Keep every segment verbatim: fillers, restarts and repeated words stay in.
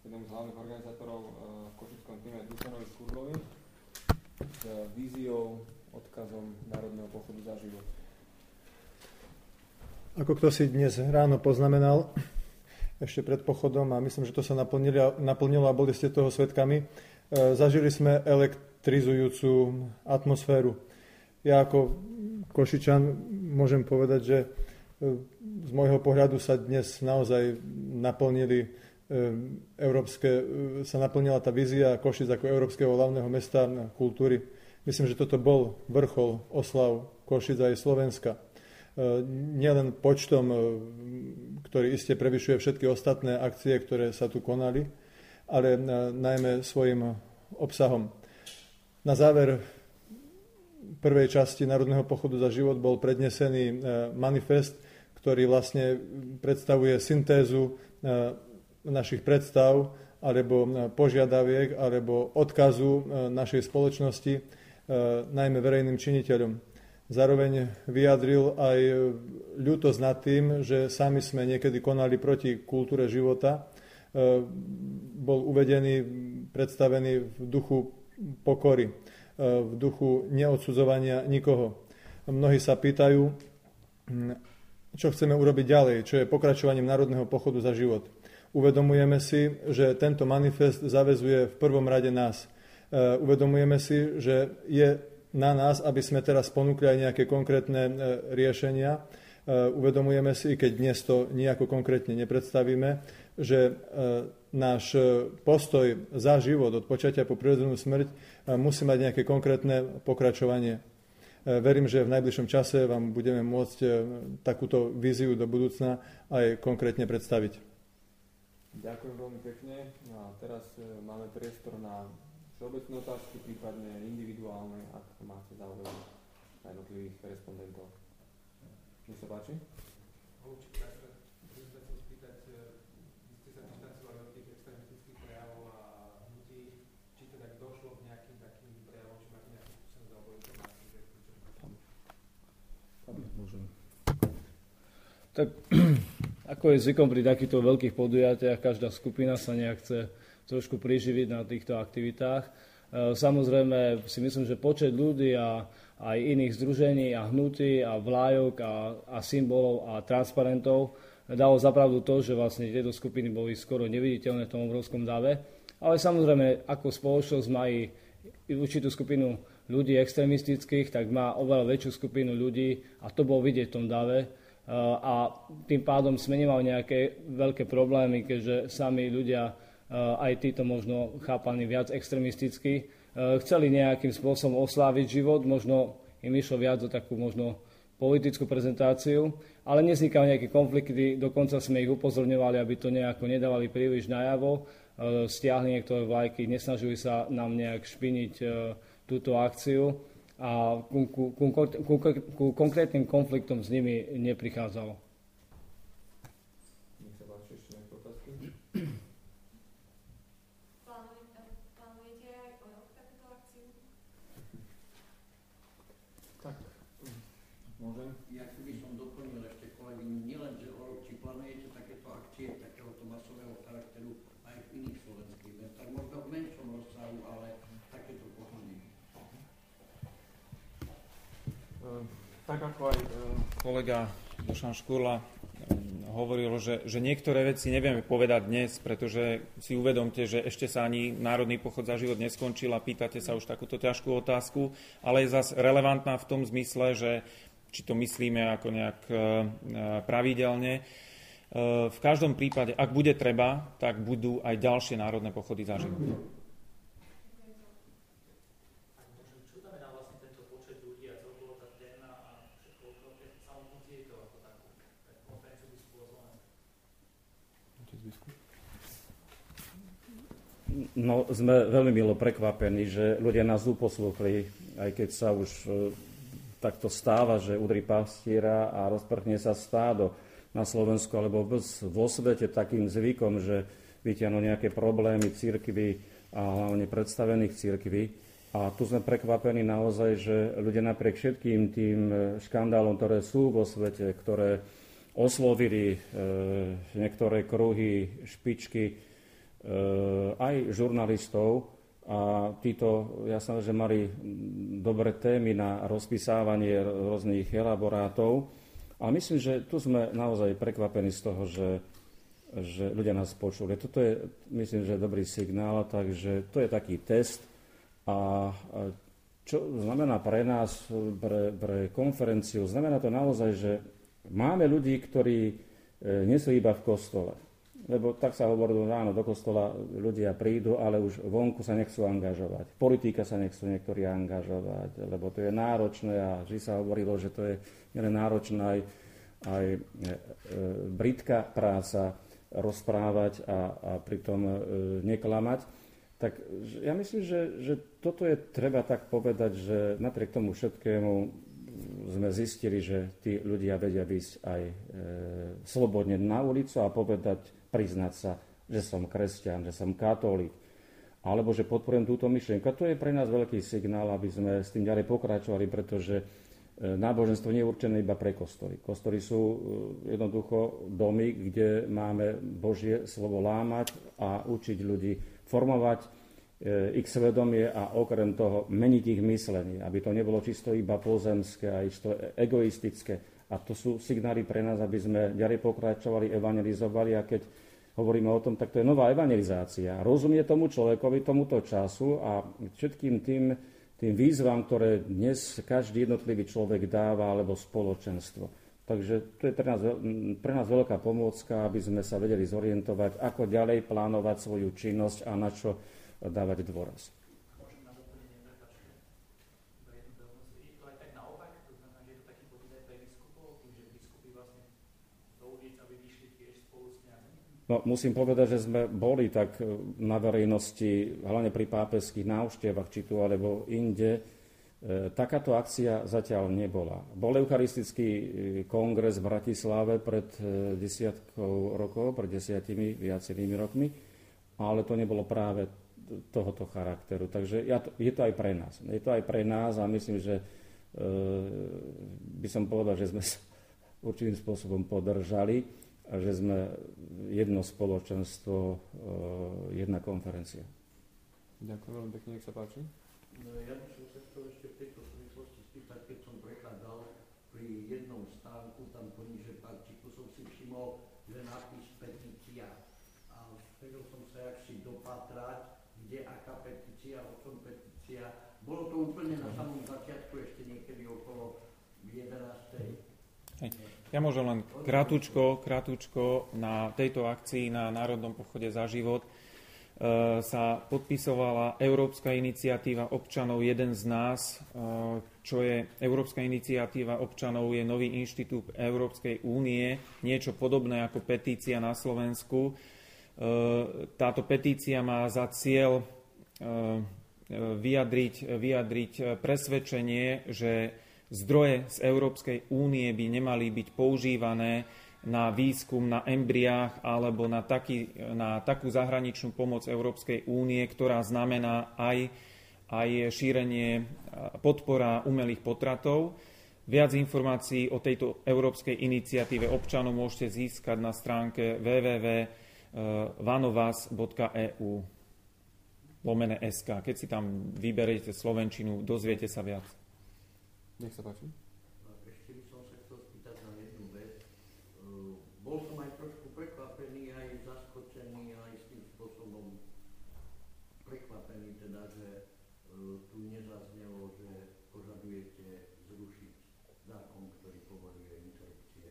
jednom z hlavných organizátorov v košickom týme Dušanovi Škurlovi s víziou, odkazom Národného pochodu za život. Ako kto si dnes ráno poznamenal, ešte pred pochodom, a myslím, že to sa naplnilo, naplnilo a boli ste toho svedkami, zažili sme elektrizujúcu atmosféru. Ja ako Košičan môžem povedať, že z môjho pohľadu sa dnes naozaj naplnili európske, sa naplnila tá vízia Košic ako európskeho hlavného mesta kultúry. Myslím, že toto bol vrchol oslav Košic aj Slovenska. Nielen počtom, ktorý iste prevyšuje všetky ostatné akcie, ktoré sa tu konali, ale najmä svojim obsahom. Na záver prvej časti Národného pochodu za život bol prednesený manifest, ktorý vlastne predstavuje syntézu našich predstav alebo požiadaviek alebo odkazu našej spoločnosti, najmä verejným činiteľom. Zároveň vyjadril aj ľútosť nad tým, že sami sme niekedy konali proti kultúre života. Bol uvedený, predstavený v duchu pokory, v duchu neodsudzovania nikoho. Mnohí sa pýtajú, čo chceme urobiť ďalej, čo je pokračovaním Národného pochodu za život. Uvedomujeme si, že tento manifest zaväzuje v prvom rade nás. Uvedomujeme si, že je na nás, aby sme teraz ponúkli aj nejaké konkrétne riešenia. Uvedomujeme si, keď dnes to nejako konkrétne nepredstavíme, že náš postoj za život od počatia po prirodzenú smrť musí mať nejaké konkrétne pokračovanie. Verím, že v najbližšom čase vám budeme môcť takúto víziu do budúcna aj konkrétne predstaviť. Ďakujem veľmi pekne. No a teraz máme priestor na všeobecné otázky, prípadne individuálne, ak máte záujem na jednotlivých respondentov. Nech sa páči. Určite, ja sa chcem spýtať, vy ste sa dištancovali od tých extremistických prejavov a hnutí, či teda došlo k nejakým takým prejavom, či máte nejakú skúsenosť alebo informáciu, že Môžem. Tak, ako je zvykom pri takýchto veľkých podujatiach, každá skupina sa nejak chce trošku priživiť na týchto aktivitách. Samozrejme si myslím, že počet ľudí a aj iných združení a hnutí a vlájok a, a symbolov a transparentov dalo zapravdu to, že vlastne tieto skupiny boli skoro neviditeľné v tom obrovskom dave. Ale samozrejme, ako spoločnosť má i určitú skupinu ľudí extrémistických, tak má oveľa väčšiu skupinu ľudí a to bolo vidieť v tom dave. A tým pádom sme nemali nejaké veľké problémy, keďže sami ľudia, aj títo možno chápaní viac extrémisticky, chceli nejakým spôsobom osláviť život, možno im išlo viac o takú možno politickú prezentáciu, ale nevznikali nejaké konflikty, dokonca sme ich upozorňovali, aby to nejako nedávali príliš najavo, stiahli niektoré vlajky, nesnažili sa nám nejak špiniť túto akciu a ku, ku, ku, ku, ku konkrétnym konfliktom s nimi neprichádzalo. Nech sa páči ešte nejaké otázky. Plánujete aj o rok takúto akciu? Tak, môžem? Ja by som doplnil ešte kolegyňu, nielen, že o rok, či plánujete takéto akcie takéhoto masového charakteru aj v iných slovenských mestách, možno v menšom rozsahu, ale takéto pochody. Tak ako aj kolega Dušan Škurla hovoril, že, že niektoré veci nevieme povedať dnes, pretože si uvedomte, že ešte sa ani Národný pochod za život neskončil a pýtate sa už takúto ťažkú otázku, ale je zase relevantná v tom zmysle, že či to myslíme ako nejak pravidelne. V každom prípade, ak bude treba, tak budú aj ďalšie národné pochody za život. No, sme veľmi milo prekvapení, že ľudia nás uposluchli, aj keď sa už e, takto stáva, že udri pastiera a rozprchne sa stádo na Slovensku alebo vo svete takým zvykom, že vytiahnu nejaké problémy cirkvi a hlavne predstavených cirkví. A tu sme prekvapení naozaj, že ľudia napriek všetkým tým škandálom, ktoré sú vo svete, ktoré oslovili e, niektoré kruhy, špičky aj žurnalistov a títo, ja som, že mali dobré témy na rozpísávanie rôznych elaborátov, ale myslím, že tu sme naozaj prekvapení z toho, že, že ľudia nás počuli. Toto je, myslím, že dobrý signál, takže to je taký test a čo znamená pre nás, pre, pre konferenciu, znamená to naozaj, že máme ľudí, ktorí nie sú iba v kostole. Lebo tak sa hovorilo, áno, do kostola ľudia prídu, ale už vonku sa nechcú angažovať. Politika sa nechcú niektorí angažovať, lebo to je náročné a vždy sa hovorilo, že to je nielen náročná aj, aj e, e, britská práca rozprávať a, a pritom e, neklamať. Tak ja myslím, že, že toto je treba tak povedať, že napriek tomu všetkému sme zistili, že tí ľudia vedia výjsť aj e, slobodne na ulicu a povedať, priznať sa, že som kresťan, že som katolík, alebo že podporujem túto myšlienku. A to je pre nás veľký signál, aby sme s tým ďalej pokračovali, pretože e, náboženstvo nie je určené iba pre kostoly. Kostoly sú e, jednoducho domy, kde máme Božie slovo lámať a učiť ľudí formovať e, ich svedomie a okrem toho meniť ich myslenie, aby to nebolo čisto iba pozemské a isto egoistické. A to sú signály pre nás, aby sme ďalej pokračovali, evangelizovali a keď hovoríme o tom, tak to je nová evangelizácia. Rozumie tomu človekovi, tomuto času a všetkým tým, tým výzvam, ktoré dnes každý jednotlivý človek dáva alebo spoločenstvo. Takže to je pre nás, pre nás veľká pomôcka, aby sme sa vedeli zorientovať, ako ďalej plánovať svoju činnosť a na čo dávať dôraz. Môžem na doplnenie, prepáčte, do jednu drobnosť. Je to aj tak naopak, to znamená, že je to taký pocit aj pre biskupov, tým, že biskupy vlastne do ulic, aby vyšli tiež spolu s kňazmi? No, musím povedať, že sme boli tak na verejnosti, hlavne pri pápežských návštevách, či tu alebo inde. Takáto akcia zatiaľ nebola. Bol eucharistický kongres v Bratislave pred desiatkou rokov, pred desiatimi viacerými rokmi, ale to nebolo práve tohoto charakteru. Takže ja to, je to aj pre nás. Je to aj pre nás a myslím, že e, by som povedal, že sme sa určitým spôsobom podržali a že sme jedno spoločenstvo, e, jedna konferencia. Ďakujem veľmi pekne, nech sa páči. No, ja by som sa chcel ešte v tejto súvislosti spýtať, keď som prechádzal pri jednom stánku, tam poniže parčiku som si všimol, že nápis petícia. A chcel som sa jak si dopatrať, kde aká petícia, o čom petícia. Bolo to úplne na samom začiatku, ešte niekedy okolo jedenástej. Ja môžem len krátko, krátko na tejto akcii na Národnom pochode za život sa podpisovala Európska iniciatíva občanov Jeden z nás, čo je Európska iniciatíva občanov, je nový inštitút Európskej únie, niečo podobné ako petícia na Slovensku. Táto petícia má za cieľ vyjadriť, vyjadriť presvedčenie, že zdroje z Európskej únie by nemali byť používané na výskum na embriách alebo na, taký, na takú zahraničnú pomoc Európskej únie, ktorá znamená aj, aj šírenie, podpora umelých potratov. Viac informácií o tejto európskej iniciatíve občanov môžete získať na stránke w w w bodka vanovas bodka e u lomene es ká. Keď si tam vyberiete slovenčinu, dozviete sa viac. Nech sa páči. Ešte by som sa chcel spýtať na jednu vec. Bol som aj trošku prekvapený, aj zaskočený, aj s tým spôsobom prekvapený, teda, že uh, tu nezaznelo, že požadujete zrušiť zákon, ktorý povoľuje interrupcie.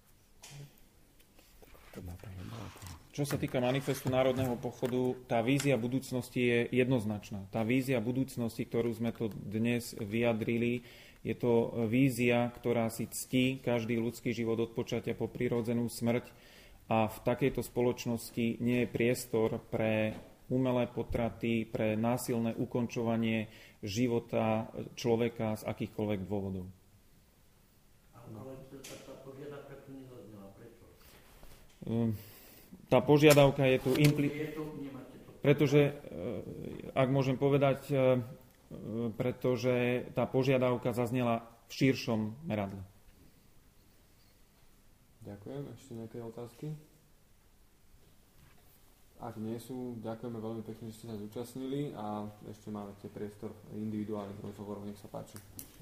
Čo sa týka manifestu Národného pochodu, tá vízia budúcnosti je jednoznačná. Tá vízia budúcnosti, ktorú sme tu dnes vyjadrili, je to vízia, ktorá si ctí každý ľudský život od počatia po prirodzenú smrť a v takejto spoločnosti nie je priestor pre umelé potraty, pre násilné ukončovanie života človeka z akýchkoľvek dôvodov. Ale tá požiadavka tu nezaznela. Prečo? Tá požiadavka je tu impli... Pretože, ak môžem povedať, pretože tá požiadavka zaznela v širšom meradle. Ďakujem. Ešte nejaké otázky? Ak nie sú, ďakujeme veľmi pekne, že ste sa zúčastnili a ešte máte priestor individuálnych rozhovorov, nech sa páči.